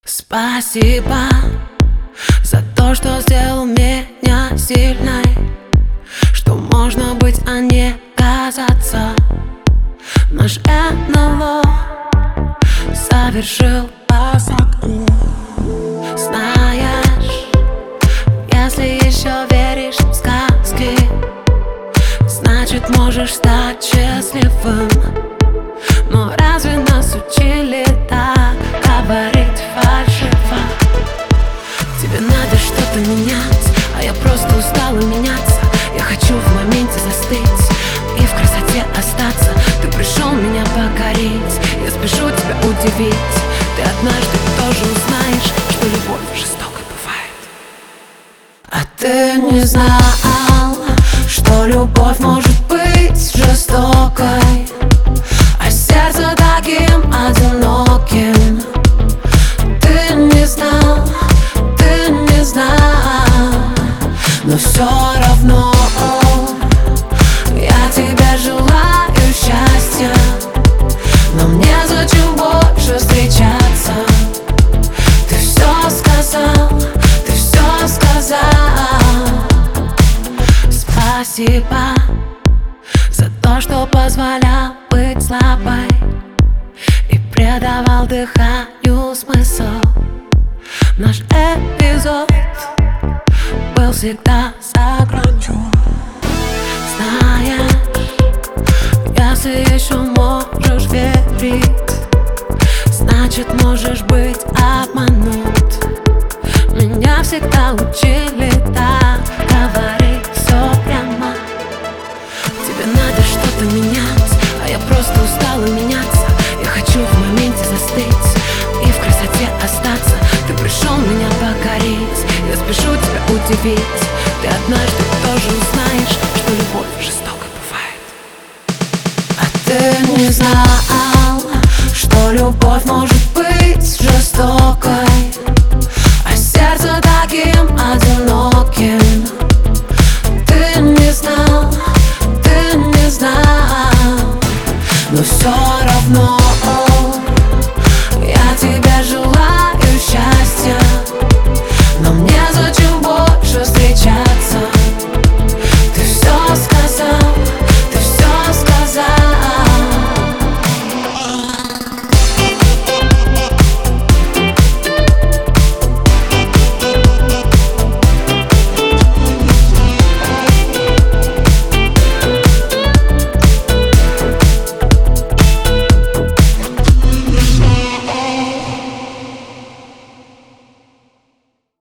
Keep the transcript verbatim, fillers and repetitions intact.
Спасибо за то, что сделал меня сильной, что можно быть, а не казаться. Наш эн эл о совершил посадку. Знаешь, если еще веришь в сказки, значит можешь стать счастливым. Но разве нас учили так говорить фальшиво? Тебе надо что-то менять, а я просто устала меняться. Я хочу в моменте застыть и в красоте остаться. Ты пришел меня покорить, я спешу тебя удивить. Ты однажды тоже узнаешь, что любовь жестокой бывает. А ты не знал, что любовь может быть жестокой, а сердце таким одиноким. Ты не знал, ты не знал, но все равно я тебе желаю счастья. Но мне зачем больше встречаться? Ты все сказал, ты все сказал. Спасибо за то, что позволял быть слабой и придавал дыханию смысл. Наш эпизод был всегда за гранью. Знаешь, если еще можешь верить, значит можешь быть обманут. Меня всегда учили так говорить все прямо. Тебе надо что-то менять, а я просто устала меняться. Я хочу в моменте застыть и в красоте остаться. Ты пришел меня покорить, я спешу тебя удивить.